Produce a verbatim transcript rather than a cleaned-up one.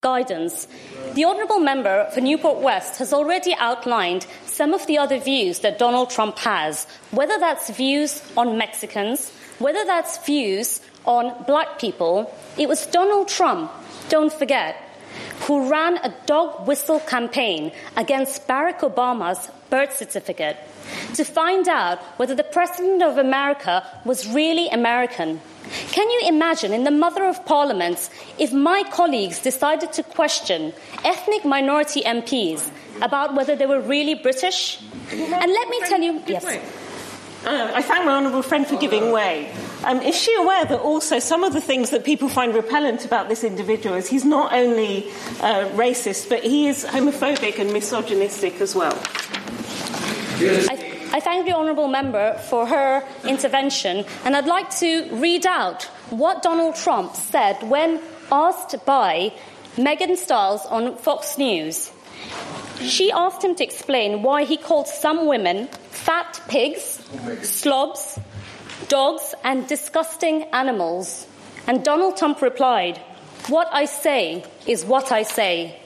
guidance. The Honourable Member for Newport West has already outlined some of the other views that Donald Trump has, whether that's views on Mexicans, whether that's views on black people. It was Donald Trump, don't forget, who ran a dog whistle campaign against Barack Obama's birth certificate to find out whether the President of America was really American. Can you imagine, in the Mother of Parliaments, if my colleagues decided to question ethnic minority M Ps about whether they were really British? And let me tell you... Yes. Uh, I thank my honourable friend for giving way. Um, is she aware that also some of the things that people find repellent about this individual is he's not only uh, racist, but he is homophobic and misogynistic as well? I, I thank the Honourable Member for her intervention, and I'd like to read out what Donald Trump said when asked by Megan Stiles on Fox News. She asked him to explain why he called some women fat pigs, slobs, dogs, and disgusting animals. And Donald Trump replied, "What I say is what I say."